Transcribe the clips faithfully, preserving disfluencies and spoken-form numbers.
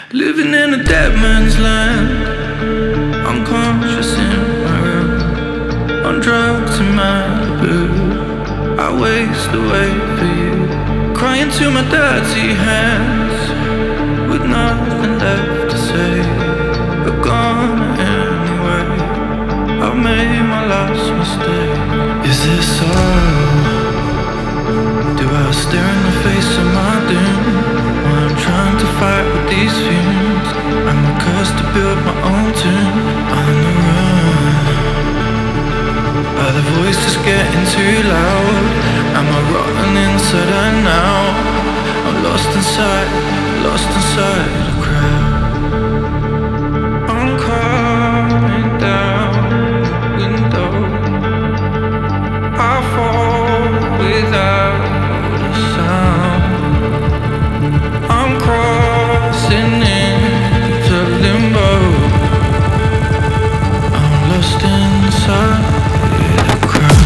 Living in a dead man's land, unconscious in my room, on drugs in Malibu. I waste away for you, crying to my dirty hands, with nothing left to say, but gone anyway. I've made my last mistake. Is this all? Do I stare in the face of my doom while I'm trying to fight with these fumes? Am I cursed to build my own tomb on the run? Are the voices getting too loud? Am I rotten inside and now? I'm lost inside, lost inside a crowd. I'm coming down the window, I fall without a sound. I'm crossing into limbo, I'm lost inside a crowd.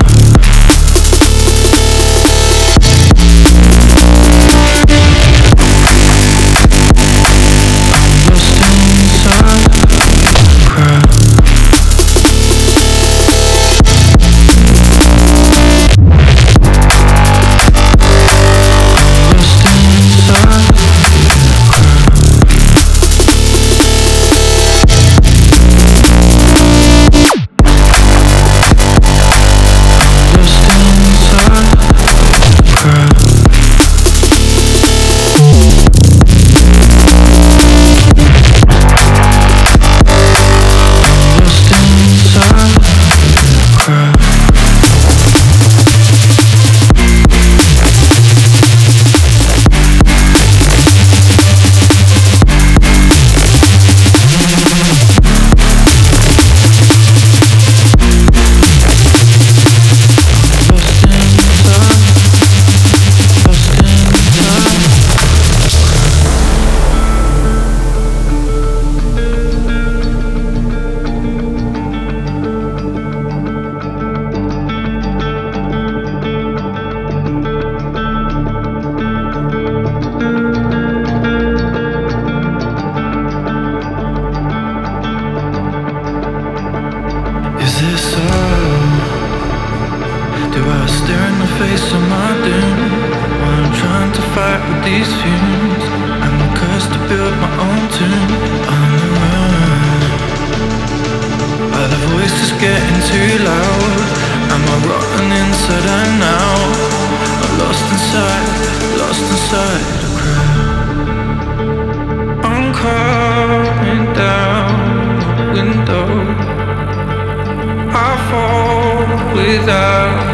Is this all? Do I stare in the face of my doom while I'm trying to fight with these fumes? Am I cursed to build my own tomb on the run? Are the voices getting too loud? Am I rotten inside and now? I'm lost inside, lost inside a crowd. I'm coming down the window, I fall without